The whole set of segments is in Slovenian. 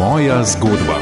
Moja zgodba.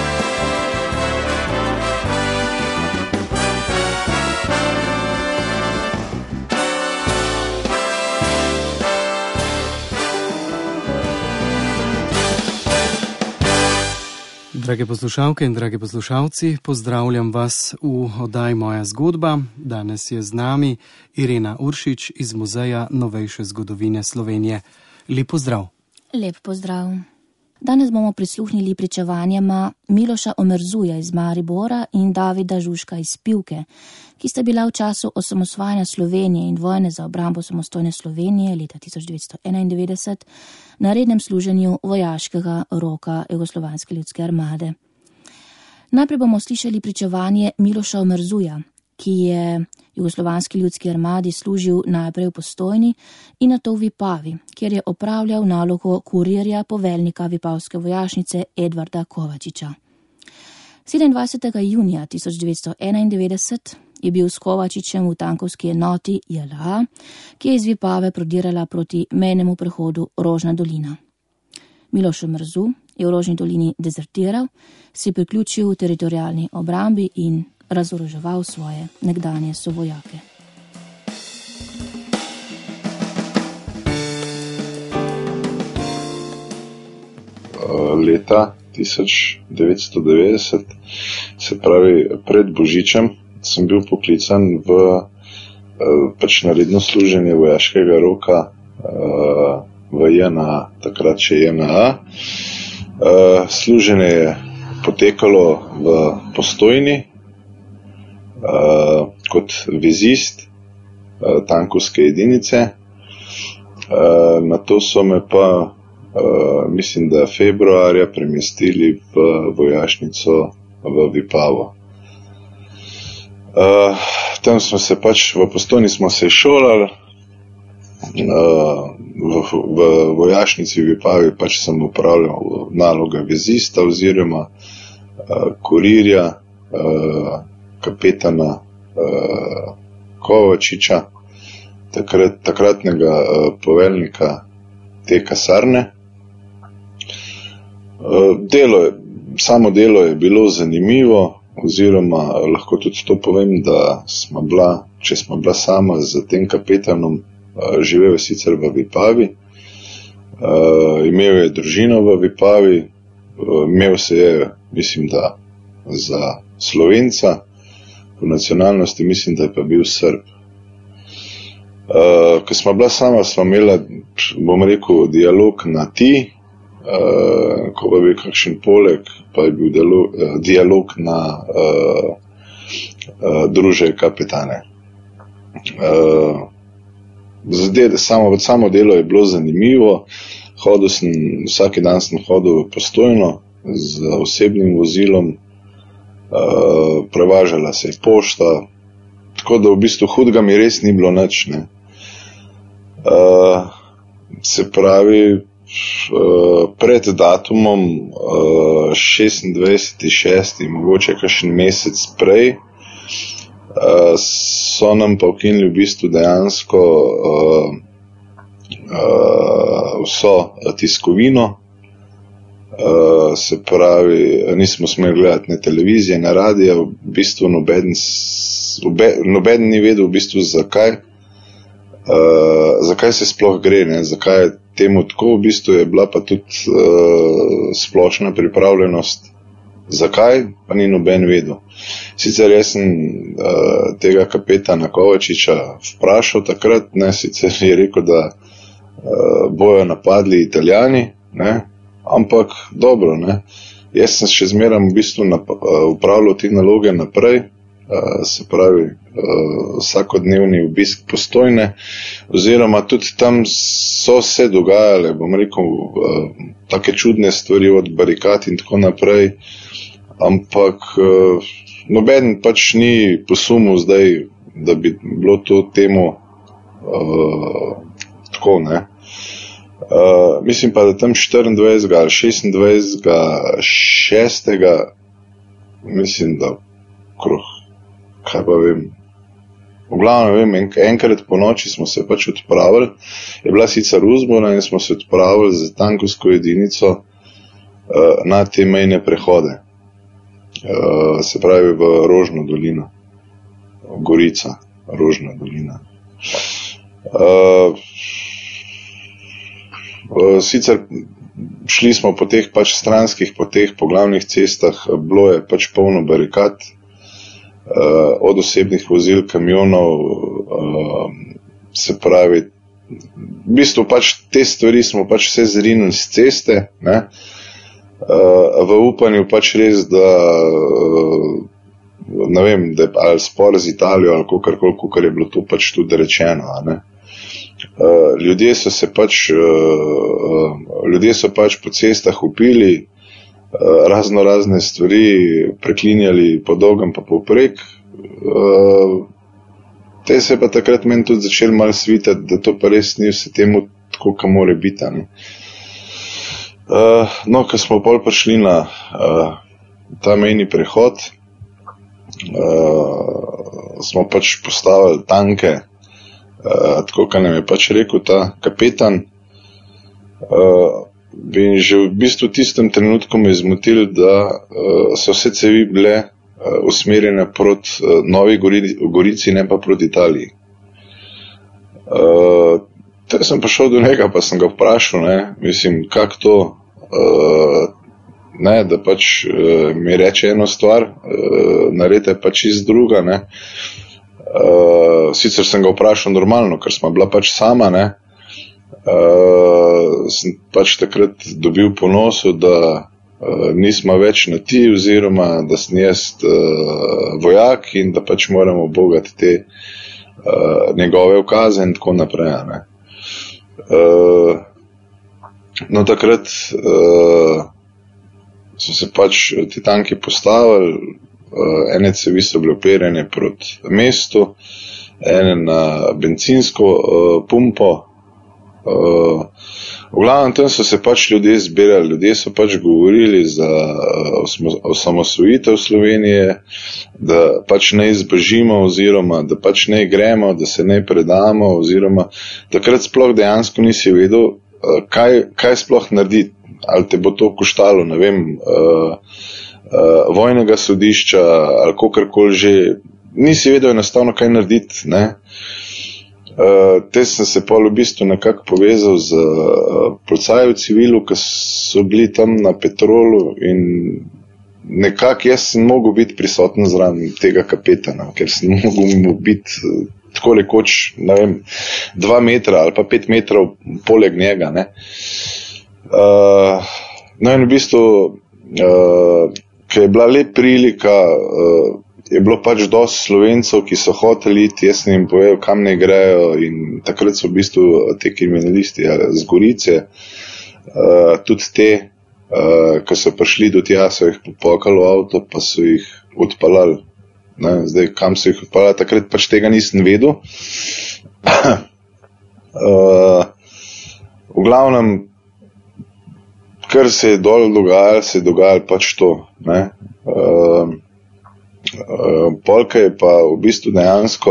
Drage poslušalke in dragi poslušalci, pozdravljam vas v oddaji Moja zgodba. Danes je z nami Irena Uršič iz Muzeja novejše zgodovine Slovenije. Lep pozdrav. Lep pozdrav. Danes bomo prisluhnili pričevanjama Miloša Omerzuja iz Maribora in Davida Žužka iz Pivke, ki sta bila v času osamosvajanja Slovenije in vojne za obrambo samostojne Slovenije leta 1991 na rednem služenju vojaškega roka Jugoslovanske ljudske armade. Najprej bomo slišali pričevanje Miloša Omerzuja, ki je Jugoslovanski ljudski armadi služil najprej v Postojni in nato v Vipavi, kjer je opravljal nalogo kurirja poveljnika vipavske vojašnice Edvarda Kovačiča. 27. junija 1991 je bil s Kovačičem v tankovski enoti JLA, ki je iz Vipave prodirala proti mejnemu prehodu Rožna dolina. Miloš Omerzu je v Rožni dolini dezertiral, si priključil teritorialni obrambi in razoroževal svoje nekdanje sovojake. Leta 1990, se pravi pred Božičem, sem bil poklican v na redno služenje vojaškega roka v JNA, takrat še JNA. Služenje je potekalo v Postojni kot vezist tankovske jedinice. Nato so me pa, mislim, da februarja premestili v vojašnico v Vipavo. Tam smo se v Postojni smo se šolali, v vojašnici v Vipavi sem upravljal naloge vezista oziroma kurirja, kapetana Kovačiča, takratnega poveljnika te kasarne. Samo delo je bilo zanimivo, oziroma lahko tudi to povem, da če smo bila sama z tem kapetanom, živel je sicer v Vipavi, imel je družino v Vipavi, imel se je, mislim, da za Slovenca, po nacionalnosti mislim, da je pa bil Srb. Ko smo bila sama, smo imela, bom rekel, dialog na ti, ko pa bil kakšen poleg, pa je bil dialog na druže kapetane. Samo delo je bilo zanimivo, vsak dan sem hodil v Postojno z osebnim vozilom, prevažala se je pošta, tako da v bistvu hudega mi res ni bilo nič, ne. Se pravi, pred datumom 26.6., mogoče kakšen mesec prej, so nam pa ukinili v bistvu dejansko vso tiskovino. Se pravi, nismo smeli gledati ne televizije, ne radija, v bistvu noben ni vedel v bistvu zakaj se sploh gre, ne, zakaj je temu tako, v bistvu je bila pa tudi splošna pripravljenost, zakaj, pa ni noben vedel. Sicer jaz sem tega kapetana Kovačiča vprašal takrat, ne, sicer je rekel, da bojo napadli Italijani, ne, ampak dobro, ne. Jaz sem še zmeraj v bistvu upravljal te naloge naprej, se pravi vsakodnevni obisk Postojne, oziroma tudi tam so se dogajale, bom rekel, take čudne stvari od barikad in tako naprej, ampak noben ni posumil zdaj, da bi bilo to temu tako, ne. Mislim pa, da tam 24. ali 26.6. mislim, da kaj pa vem, v glavnem vem, enkrat po noči smo se odpravili, je bila sicer uzbuna in smo se odpravili za tankovsko jedinico na te mejne prehode. Se pravi v Rožno dolino. Gorica, Rožna dolina. Sicer šli smo po teh pač stranskih poteh, po glavnih cestah, bilo je pač polno barikad, od osebnih vozil, kamionov, se pravi, v bistvu pač te stvari smo pač vse zrinili z ceste, ne, v upanju pač res, da ne vem, da je ali spor z Italijo ali kakor je bilo to pač tudi rečeno, ne. Ljudje so pač po cestah upili, razne stvari preklinjali po dolgem pa povprek. Te se pa takrat meni tudi začeli malo svitati, da to pa res ni vse temu tako, ka more biti, ne. No, ko smo pol prišli na ta mejni prehod, smo pač postavili tanke, tako, ka nam je pač rekel ta kapetan. In že v bistvu tistem trenutku me je zmotil, da so vse cevi bile usmerjene proti Novi Gorici, ne pa proti Italiji. Te sem prišel do njega, pa sem ga vprašal, ne, mislim, kak to, ne, da pač mi reče eno stvar, narede pač iz druga, ne. Sicer sem ga vprašal normalno, ker smo bila pač sama, ne. Sem pač takrat dobil po nosu, da nismo več na ti, oziroma da sem jaz vojak in da pač moramo bogati te njegove ukaze in tako naprej, ne. No, takrat so se pač ti tanki postavili, ene cevi so bile uperjene proti mestu, ene na bencinsko pumpo. V glavnem tam so se pač ljudje zbirali, ljudje so pač govorili za osamosvojitev Slovenije, da pač ne izbežimo, oziroma da pač ne gremo, da se ne predamo, oziroma takrat sploh dejansko nisi vedel, kaj sploh narediti, ali te bo to koštalo, ne vem, vojnega sodišča ali kakorkoli že, nisi vedel enostavno kaj narediti, ne. Te sem se pol v bistvu nekako povezal z policaji v civilu, ki so bili tam na Petrolu, in nekako jaz sem mogel biti prisoten zraven tega kapetana, ker sem mogel biti tako rekoč, ne vem, 2 metra ali pa 5 metrov poleg njega, ne. No in v bistvu, ker je bila lep prilika, je bilo pač dosti Slovencev, ki so hoteli iti, jaz sem jim povedal, kam ne grejo, in takrat so v bistvu te kriminalisti z Gorice, tudi te, ko so prišli do tja, so jih popokali v avto, pa so jih odpeljali. Ne, zdaj, kam so jih odpeljali, takrat pač tega nisem vedel. V glavnem, kar se je dol dogajalo pač to, ne. Polka je pa v bistvu dejansko,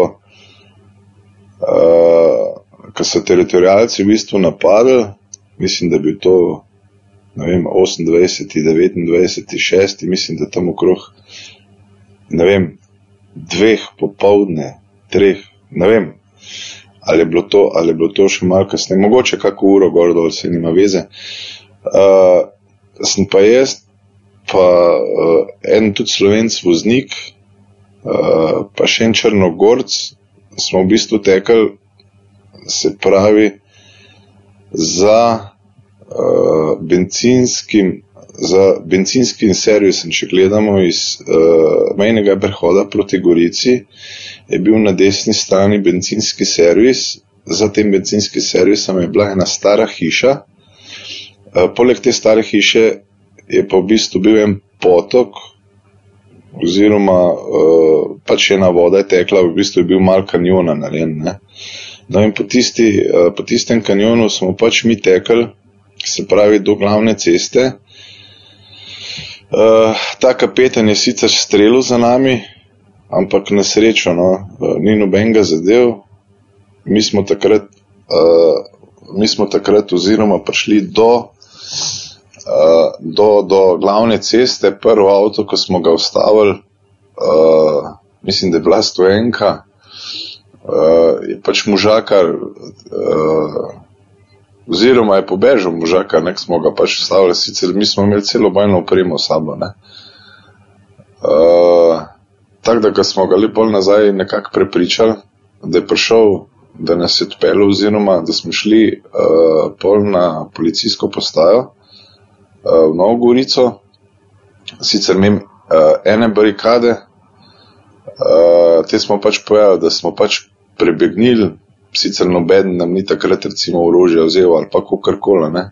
ko so teritorialci v bistvu napadli, mislim, da je bil to, ne vem, 28., 29., 6., mislim, da tam okrog, ne vem, 2 popoldne, 3, ne vem, ali je bilo to še malo kasneje, mogoče kako uro gor dol, se nima veze. Sem pa jaz, pa en tudi Slovenc voznik, pa še en Črnogorc, smo v bistvu tekli, se pravi, za benzinskim servisom, če gledamo iz mejnega prehoda proti Gorici, je bil na desni strani benzinski servis, za tem benzinskim servisom je bila ena stara hiša, poleg te stare hiše je pa v bistvu bil en potok, oziroma pač ena voda je tekla, v bistvu je bil mal kanjona narejen, ne. No in po tistem kanjonu smo pač mi tekli, se pravi do glavne ceste. Ta kapetan je sicer strelil za nami, ampak na srečo, no, ni nobenega zadev. Mi smo takrat oziroma prišli do do glavne ceste, prvo avto, ko smo ga ustavili, mislim, da je bila stojenka, je pač možakar, oziroma je pobežal možakar, nek smo ga pač ustavili, sicer mi smo imeli celo bojno opremo sabo, ne. Tako da, ko smo ga lepo nazaj nekako prepričali, da je prišel, da nas je odpeljal, oziroma da smo šli pol na policijsko postajo v Novo Gorico, sicer imam ene barikade, te smo pač povedali, da smo pač prebegnili, sicer nobeden nam ni takrat recimo orožja vzel ali pa kakorkoli, ne.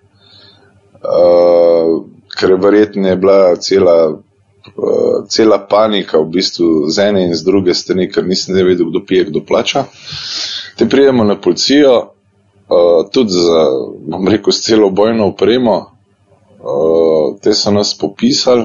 Ker verjetno je bila cela panika v bistvu z ene in z druge strani, ker nisem ne vedel, kdo pije, kdo plača. Te prijemo na policijo, tudi za, bom rekel, s celo bojno opremo, te so nas popisali,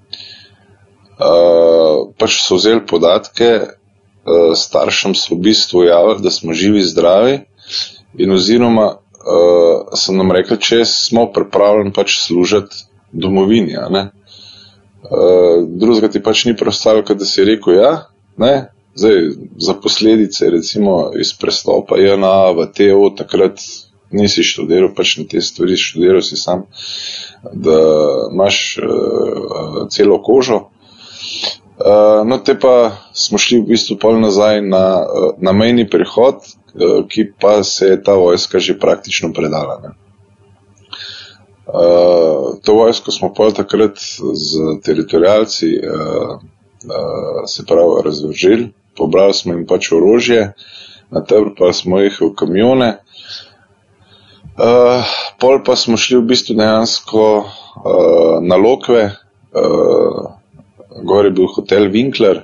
pač so vzeli podatke, staršem so v bistvu javili, da smo živi, zdravi, in oziroma so nam rekli, če smo pripravljeni pač služiti domovini, ne. Drugega ti pač ni preostalo, kad da si rekel, ja, ne, zdaj, za posledice, recimo, iz prestopa JNA v TO, takrat nisi študiral, pač na te stvari, študiral si sam, da imaš celo kožo. No, te pa smo šli v bistvu pol nazaj na mejni prehod, ki pa se je ta vojska že praktično predala, ne. To vojsko smo pol takrat z teritorialci se pravi razvržili, pobrali smo jim pač orožje, natrpali smo jih v kamione, pol pa smo šli v bistvu dejansko na Lokve, gor je bil hotel Winkler,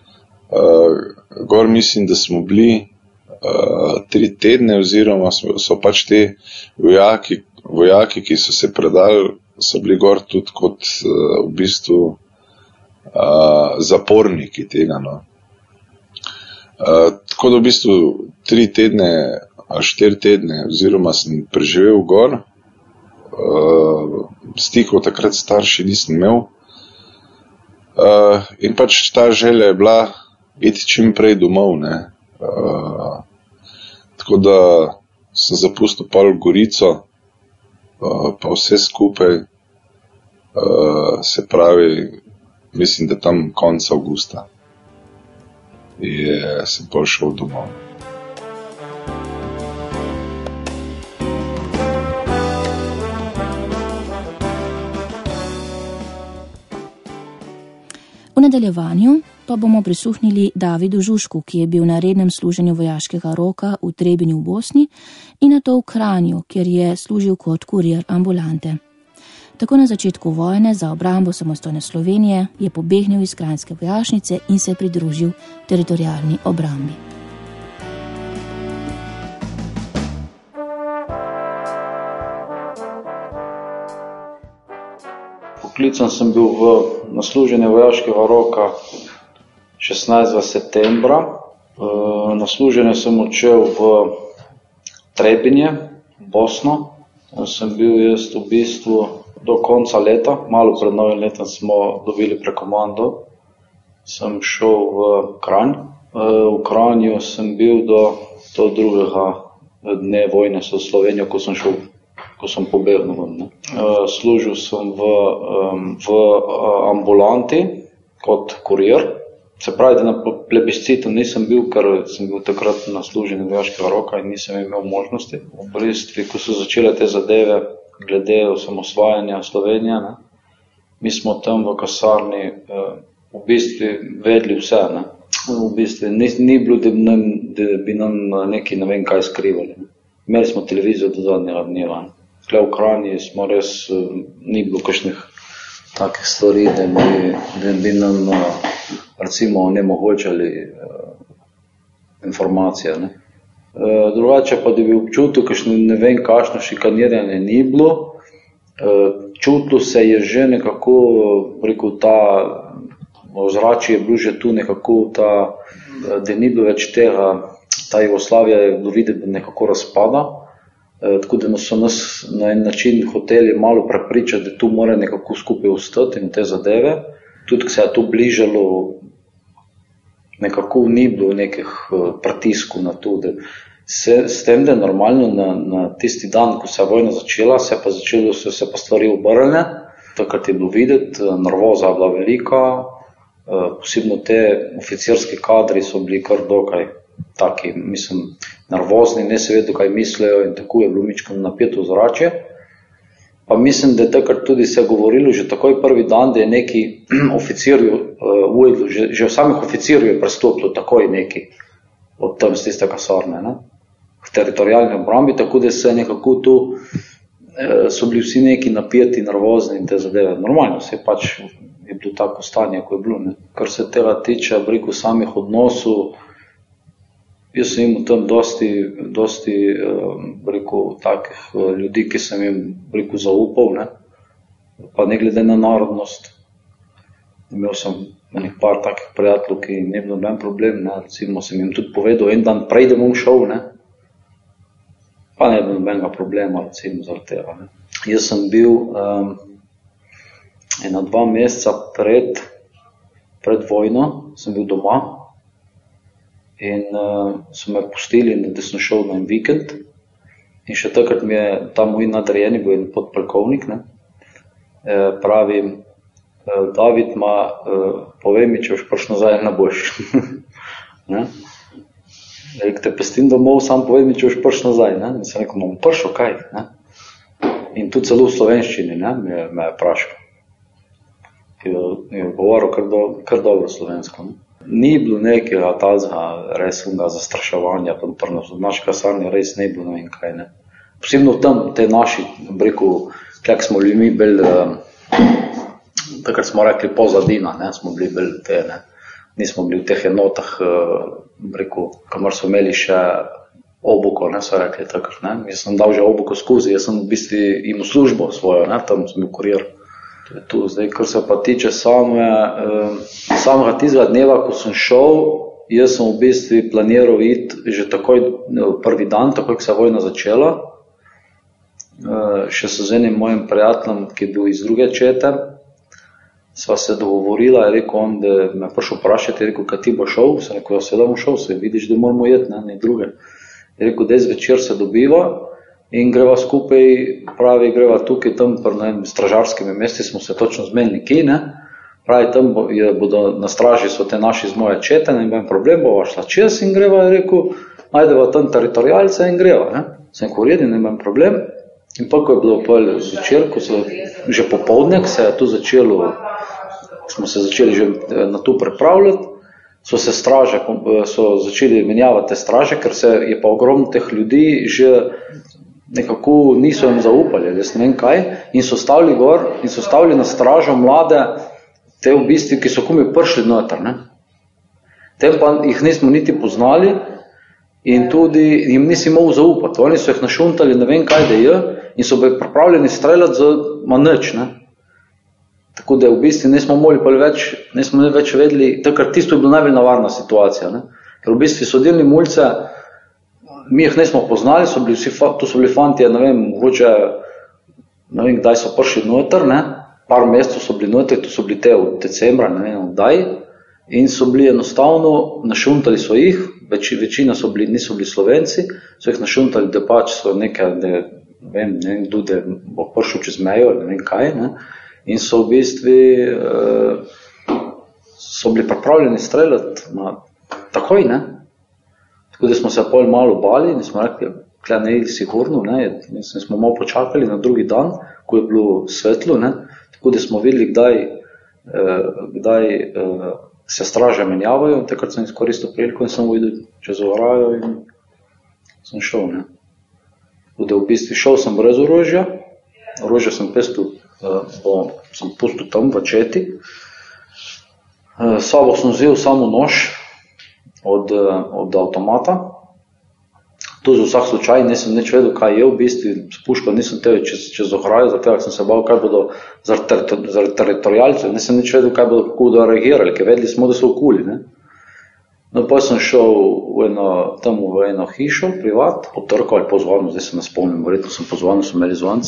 gor mislim, da smo bili 3 tedne, oziroma so pač te vojaki, ki so se predali, so bili gor tudi kot v bistvu zaporniki tega, no. Tako da v bistvu 3 tedne ali 4 tedne, oziroma sem preživel gor, stikov takrat starši nisem imel, in pač ta želja je bila iti čim prej domov, ne. Tako da sem zapustil pol Gorico, pa vse skupaj, se pravi, mislim, da tam konec avgusta sem pol šel domov. V nadaljevanju pa bomo prisluhnili Davidu Žužku, ki je bil na rednem služenju vojaškega roka v Trebinju v Bosni in nato v Kranju, kjer je služil kot kurir ambulante. Tako na začetku vojne za obrambo samostojne Slovenije je pobegnil iz kranjske vojašnice in se pridružil teritorialni obrambi. Poklican sem bil na služenje vojaškega roka 16. septembra. Na služenje sem odšel v Trebinje, Bosno. Sem bil jaz v bistvu do konca leta, malo pred novim letom smo dobili prekomando. Sem šel v Kranj. V Kranju sem bil do drugega dne vojne s Slovenijo, ko sem pobegnil. Služil sem v ambulanti kot kurir. Se pravi, da na plebiscitu nisem bil, ker sem bil takrat na služenju vojaškega roka in nisem imel možnosti. V bistvu, ko so začele te zadeve glede osamosvajanja Slovenije, ne, mi smo tam v kasarni v bistvu vedeli vse. Ne. V bistvu ni bilo, da bi nam neki ne vem kaj skrivali. Imeli smo televizijo do zadnjega dneva. Tukaj v Kranji smo res, ni bilo kakšnih takih stvari, da bi nam recimo onemogočali informacije. Ne. Drugače pa, da bi občutil, kakšno ne vem kakšno šikaniranje ni bilo, čutilo se je že nekako, rekel, ta ozračje je bilo že tu nekako, da ni bilo več tega, ta Jugoslavija je bilo videti, da nekako razpada. tako da so nas na en način hoteli malo prepričati, da tu mora nekako skupaj ostati in te zadeve. Tudi, ko se je to bližalo, nekako ni bilo nekih pritiskov na to, da s tem, da je normalno na tisti dan, ko se je vojna začela, so se pa stvari obrnile, takrat je bilo videti, nervoza je bila velika, posebno te oficirski kadri so bili kar dokaj taki, mislim, nervozni, ne se vedo, kaj mislijo in tako je bilo mičko napeto zrače. Pa mislim, da takrat tudi se je govorilo že takoj prvi dan, da je neki oficirju, že v samih oficirju je prestopilo takoj neki od tam z tiste kasarne, ne, v teritorijalni obrambi, tako da se nekako tu so bili vsi neki napeti, nervozni in te zadeve. Normalno se je pač je bilo tako stanje, ko je bilo, ne. Kar se tega tiče, preko samih odnosov, jaz sem imel tam dosti preko takih ljudi, ki sem jim preko zaupal, ne, pa ne glede na narodnost. Imel sem enih par takih prijateljev, ki ne bilo noben problem, ne, recimo sem jim tudi povedal en dan prej, da bom šel, ne, pa ne bilo nobenega problema, recimo zaradi tega, ne. Jaz sem bil 1-2 meseca pred vojno, sem bil doma in so me pustili, da sem šel na en vikend in še takrat mi je ta moj nadrejeni bil en podpolkovnik, ne, pravi, David povej mi, če boš prišel nazaj, ne boš. Ne? Te pestim domov, sam povej mi, če boš prišel nazaj. Ne? In sem rekel, bom prišel, kaj? Ne? In tu celo v slovenščini, ne? me je vprašal. Je govoril kar dobro slovensko. Ne? Ni bilo nekega tazga resnega zastraševanja, v naši kasarni res ne bilo, ne vem kaj. Ne? Posebno tam, te naši, rekel, kak smo ljudmi bili, takrat smo rekli pozadina, ne, smo bili bolj te, ne, nismo bili v teh enotah, rekel, kamor so imeli še obuko, ne, so rekli takrat, ne, jaz sem dal že obuko skozi, jaz sem v bistvu imel službo svojo, ne, tam sem bil kurir. To je tu, zdaj, kar se pa tiče samega tistega dneva, ko sem šel, jaz sem v bistvu planiral iti že takoj prvi dan, takoj, ko se je vojna začela, še so z enim mojim prijateljem, ki je bil iz druge čete, sva se dogovorila, je rekel on, da me prišel vprašati, je rekel, kaj ti bo šel, sem rekel, ja, seveda bom šel, se vidiš, da moramo jeti, ne druge. Je rekel, da zvečer se dobiva in greva skupaj, pravi, greva tukaj, tam, na stražarskimi mesti smo se točno zmenili ki, ne, pravi, tam bodo na straži so te naši z moje čete, ne vem problem, bova šla čez in greva, je rekel, najdeva tam teritorijalce in greva, ne, sem koredi, ne vem problem. In pa, ko je bilo zvečer, ko so že popoldne, se je tu začelo, smo se začeli že na to pripravljati, so začeli menjavati te straže, ker se je pa ogromno teh ljudi že nekako niso jim zaupali, jaz ne vem kaj, in so stavili gor in so stavili na stražo mlade, te v bistvu, ki so kumi prišli noter, ne. Tem pa jih nismo niti poznali in tudi jim nisi mogel zaupati. Oni so jih našuntali, ne vem kaj da je, in so bili pripravljeni streljati za nič, ne. Tako da v bistvu nismo več vedeli, takrat tisto je bila najbolj nevarna situacija, ne. Ker v bistvu so delni mulce, mi jih nismo poznali, tu so bili fantje, ne vem, mogoče, ne vem, kdaj so prišli noter, ne, par mesecev so bili noter, tu so bili te od decembra, ne vem, kdaj, in so bili enostavno, našuntali so jih, večina niso bili Slovenci, so jih našuntali, da pač so nekaj, da ne vem, da bo prišel čez mejo, ne vem kaj, ne, in so v bistvu so bili pripravljeni streljati takoj, ne. Tako da smo se pol malo bali in smo rekli, kle ne je sigurno, ne, in smo malo počakali na drugi dan, ko je bilo svetlo, ne, tako da smo videli, kdaj se straže menjavajo, in takrat sem izkoristil priliko in sem videl čez ograjo in sem šel, ne. Tako da v bistvu šel sem brez orožja, orožje sem pustil tam v četi, sabo sem vzel samo nož od avtomata, to za vsak slučaj, nisem nič vedel, kaj je v bistvu, s puško nisem tebe čez ograjo, zato sem se bal, kaj bodo zaradi teritorijalcev, nisem nič vedel, kaj bodo kako reagirali, ker vedeli smo, da so okuli, ne. No, pa sem šel tam v eno hišo, privat, potrkal ali pozvonil, zdaj se ne spomnim, verjetno sem pozvonil, so imeli zvonc.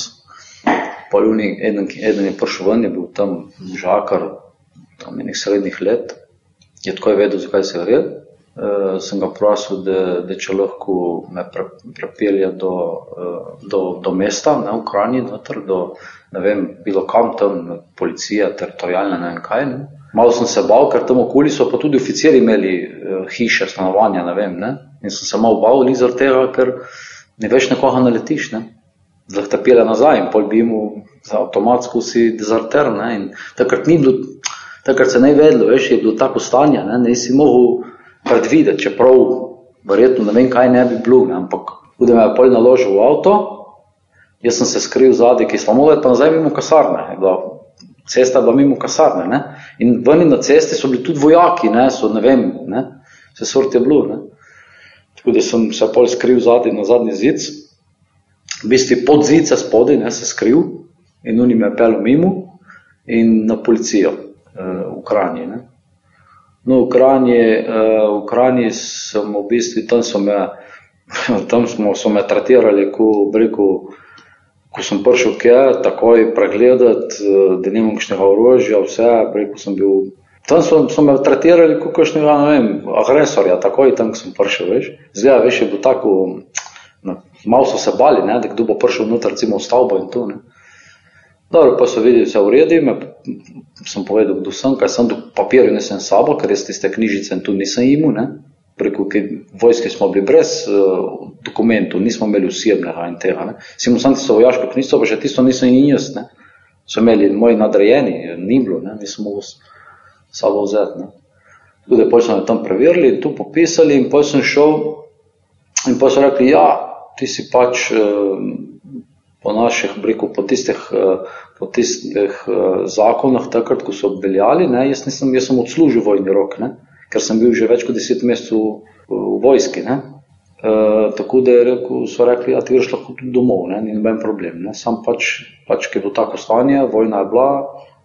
Eden je prišel ven, je bil tam žakar, tam enih srednjih let, je tako je vedel, zakaj se gre. Sem ga prosil, da če lahko me prepelje do mesta, ne, v Kranji, noter, ne vem, bilo kam tam, policija, teritorijalna, ne vem kaj, ne. Malo sem se bal, ker tam okoli so pa tudi oficiri imeli hiše, stanovanja, ne vem, ne. In sem se malo bal zaradi tega, ker ne veš nekoga naletiš, ne. Zdaj te pele nazaj in pol bi imel avtomatsko si dezerter, ne. In takrat se ne vedlo, veš, je bilo tako stanje, ne, nisi mogel predvideti, čeprav verjetno ne vem, kaj ne bi bilo, ne, ampak tudi me je pol naložil v avto, jaz sem se skril zadaj, ki smo mogli pa nazaj mimo kasarne, cesta je bila mimo kasarne, ne, in veni na cesti so bili tudi vojaki, ne, so ne vem, ne, vse sort je bilo, ne, tako da sem se pol skril zadaj na zadnji zid, v bistvu pod zidce spodaj, ne, se skril in oni me je pel mimo in na policijo v Kranji, ne. No, v Kranji sem v bistvu, tam so me tratirali, ko sem prišel takoj pregledati, da nimam kakšnega orožja, vse, sem bil, tam so me tratirali kot kakšnega, ne vem, agresorja, takoj tam, ko sem prišel, veš. Zdaj, veš, je bilo tako, malo so se bali, ne, da kdo bo prišel noter, recimo v stavbo in to, ne. Dobro, pa so videli vse v redu, sem povedal, kdo sem, kaj sem, papirju nisem sabo, ker jaz tiste knjižice in tu nisem imel, ne. Preko vojske smo bili brez dokumentov, nismo imeli osebnega in tega, ne. Sem sam tisto vojaško knjižico, pa še tisto nisem in jaz, ne. So imeli moji nadrejeni, ni bilo, ne, nisem mogel sabo vzeti, ne. Tako da potem so me tam preverili, tu popisali in potem sem šel in potem so rekli, ja, ti si pač po naših, po tistih zakonah, takrat, ko so obveljali, ne, jaz sem odslužil vojni rok, ne, ker sem bil že več kot 10 mesecev v vojski, ne. Tako da so rekli, ja, ti greš lahko tudi domov, ne, ni noben problem, ne, sam pač, ker je bilo tako stanje, vojna je bila,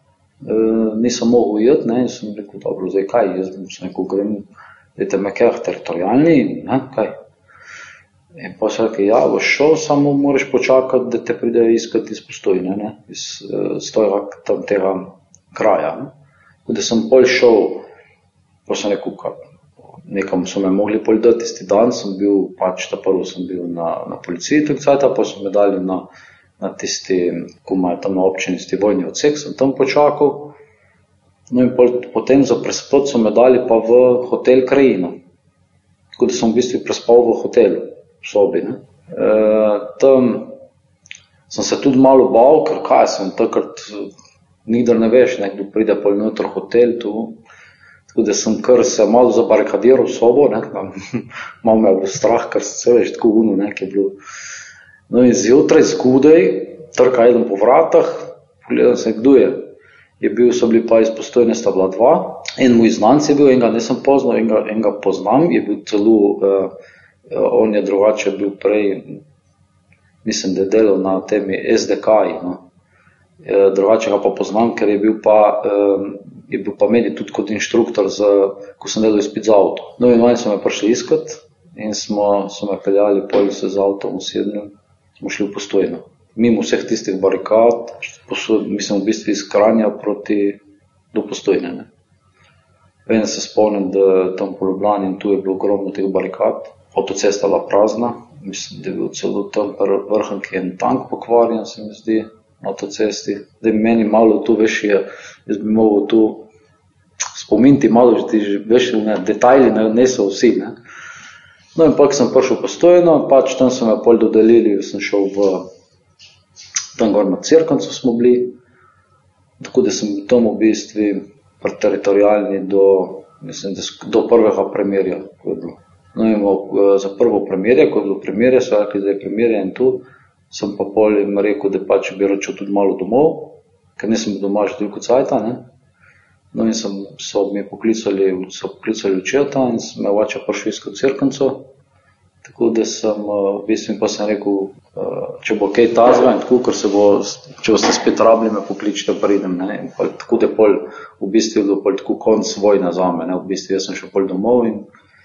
nisem mogel ujeti, ne, in sem rekel, dobro, zdaj kaj, jaz sem rekel, grem, dajte me kaj, teritorijalni, ne, kaj. In pa so rekli, ja, boš šel, samo moraš počakati, da te pride iskati iz Postojne, ne, iz tega kraja, ne. Tako da sem pol šel, pa sem rekel, nekam so me mogli pol dati, tisti dan sem bil, pač ta prvo sem bil na policiji, pa so me dali na tisti, ko imajo tam na občini, tisti vojni odsek, sem tam počakal, no in potem za prespot so me dali pa v hotel Krajina, tako da sem v bistvu prespal v hotelu, v sobi, ne. Tam sem se tudi malo bal, ker kaj sem takrat, nikdar ne veš, nekdo pride pol noter hotel tu, tako da sem kar se malo zabarikadiral v sobo, ne, malo me je bilo strah, ker se veš, tako uno, nekaj je bilo. No in zjutraj zgodaj, trka eden po vratah, pogledam se, kdo je. So bili pa iz Postojne, sta bila dva, en moj znanc je bil, enega nisem poznal, enega poznam, je bil celo, on je drugače bil prej, mislim, da je delal na temi SDK-ji, no. Drugače ga pa poznam, ker je bil pa meni tudi kot inštruktor, ko sem delal izpit za avto. No in oni so me prišli iskat in so me peljali pol se z avtom usednjem, smo šli v Postojno. Mimo vseh tistih barikad, mislim v bistvu iz Kranja do Postojne, ne. Vem se spomnim, da tam po Ljubljani in tu je bilo ogromno teh barikad, avtocesta bila prazna, mislim, da je bil celo tam vrhanki en tank pokvarjen, se mi zdi, na avtocesti. Zdaj meni malo tu, veš, jaz bi mogel tu spominti malo, veš, detajli niso vsi, ne. No in pa sem prišel v Postojno, pač tam so me pol dodelili, sem šel tam gor na Cerknico smo bili, tako da sem tam v bistvu teritorijalni do prvega premirja, ko je bilo. No in za prvo premirje, ko je bilo premirje, so rekli, da je premirje in tu, sem pa pol jim rekel, da pač bi račel tudi malo domov, ker nisem bil doma že toliko cajta, ne. No in so poklicali očeta in sem me oče prišel iskat Cerknico, tako da sem v bistvu pa sem rekel, če bo kaj tazga in tako, ker če boste spet rabili, me pokličite, pridem, ne. In tako da pol v bistvu je bilo pol tako konc vojne zame, ne. V bistvu jaz sem šel pol domov in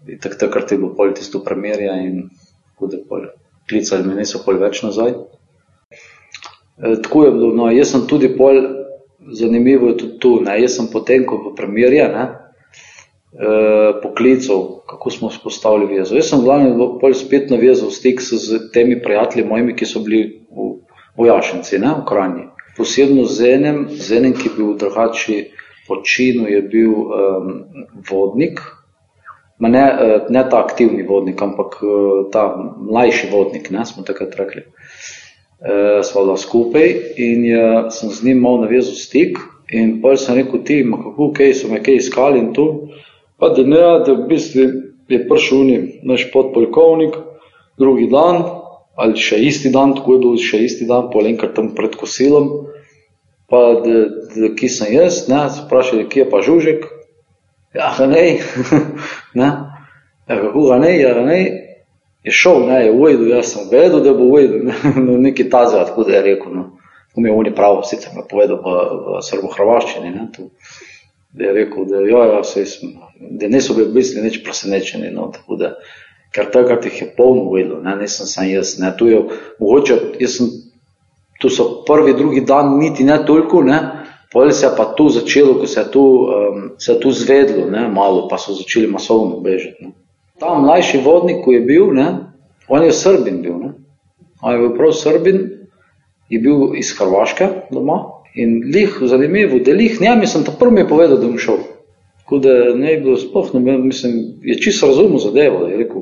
takrat je bilo pol tisto premirja in hude pol. Klicali me niso pol več nazaj. Tako je bilo, no, jaz sem tudi pol, zanimivo je tudi tu, ne, jaz sem potem, ko v premirje, ne, poklical, kako smo spostavili vezo. Jaz sem glavno pol spet navezal stik z temi prijatelji mojimi, ki so bili v vojašnici, ne, v Kranji. Posebno z enem, ki je bil drugači po činu, je bil vodnik, ne ta aktivni vodnik, ampak ta mlajši vodnik, ne, smo takrat rekli. Sva bila skupaj in sem z njim malo navezal stik in potem sem rekel, ti, kako, so me kaj iskali in tu, pa da ne, da v bistvu je prišel naš podpolkovnik drugi dan, ali še isti dan, tako je bilo še isti dan, pol enkrat tam pred kosilom, pa da ki sem jaz, ne, se vprašali, ki je pa Žužek, ja, Hanej, ne, kako Hanej, je šel, ne, je ujdu, jaz sem vedel, da bo ujdu, no, neki tazeva, tako da je rekel, no, mi je oni pravo, sicer me povedal v srbo-hrvaščini, ne, tu, da je rekel, da da niso bili v bistvu nič presenečeni, no, tako da, ker takrat jih je polno ujdu, ne, nisem sam jaz, ne, tu je, mogoče, tu so prvi, drugi dan, niti ne toliko, ne, potem se je pa tu začelo, ko se je tu zvedlo, ne, malo, pa so začeli masovno bežati, ne. Ta mlajši vodnik, ko je bil, ne, on je Srbin bil, ne. On je bil prav Srbin, je bil iz Hrvaške doma in zanimivo, da njemu sem ta prvi mi je povedal, da bom šel. Tako da ne je bilo sploh, mislim, je čisto razumel zadevo, da je rekel,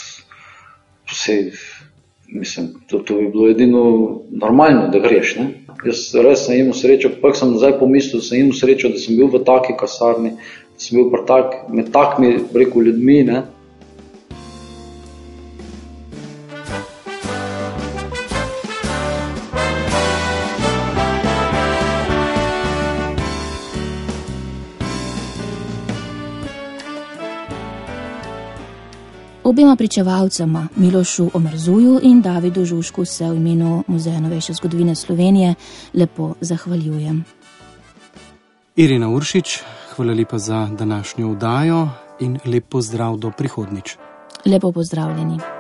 to bi bilo edino normalno, da greš, ne. Jaz res sem imel srečo, pa sem nazaj pomislil, sem imel srečo, da sem bil v taki kasarni, da sem bil med takimi, rekel, ljudmi, ne. Obema pričevalcema, Milošu Omerzuju in Davidu Žužku, se v imenu Muzeja novejše zgodovine Slovenije lepo zahvaljujem. Irina Uršič, hvala lepa za današnjo oddajo in lep pozdrav do prihodnjič. Lepo pozdravljeni.